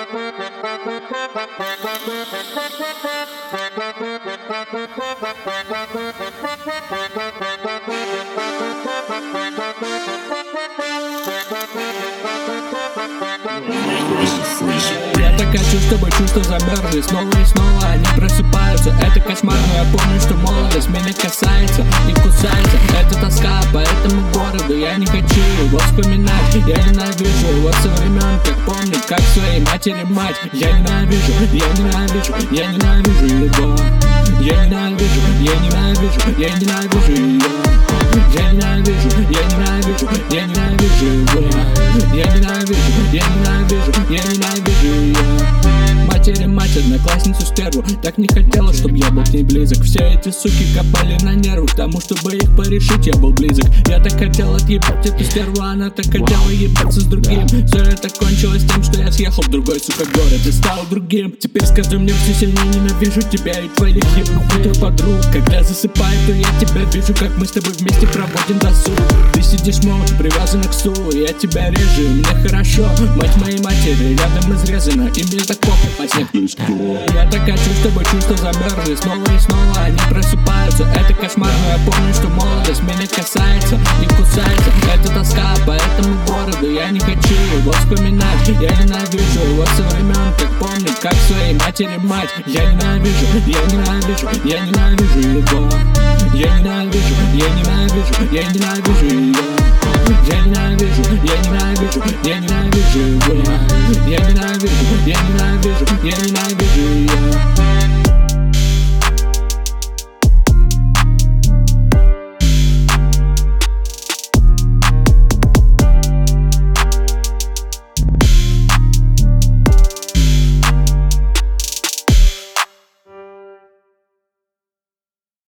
Я так хочу, чтобы чувства замерзли снова и снова они просыпаются. Это кошмар, но я помню, что молодость меня касается и кусается. Это тоска по этому городу, я не хочу его вспоминать. Я ненавижу его со времен, как помню, как своей матери мать. Я ненавижу, я ненавижу, я ненавижу его. Я ненавижу, я ненавижу, я ненавижу ее. Я ненавижу, я ненавижу, я ненавижу его. Я ненавижу, я ненавижу, я ненавижу ее. Мать, одноклассницу стерву. Так не хотела, чтобы я был к ней близок. Все эти суки копали на нервы, к тому, чтобы их порешить, я был близок. Я так хотел отъебать эту стерву, она так хотела ебаться с другим. Все это кончилось тем, что я съехал в другой, сука, город и стал другим. Теперь скажу, мне все сильнее ненавижу тебя и твоих ебаных подруг. Когда засыпаю, то я тебя вижу, как мы с тобой вместе проводим досуг. Ты сидишь молча, привязан к стулу, я тебя режу, мне хорошо. Мать моей матери рядом изрезана, и мне так похуй, а снег плюс. Я так хочу, чтобы чувства замерзли снова и снова они просыпаются. Это кошмар, но я помню, что молодость меня касается и кусается. Это тоска по этому городу, я не хочу его вспоминать. Я ненавижу его со времен, как помню, как своей матери мать. Я ненавижу, я ненавижу, я ненавижу его. Я ненавижу, я ненавижу, я ненавижу ее. Я ненавижу, я ненавижу, я ненавижу его. Я ненавижу, я ненавижу, я ненавижу.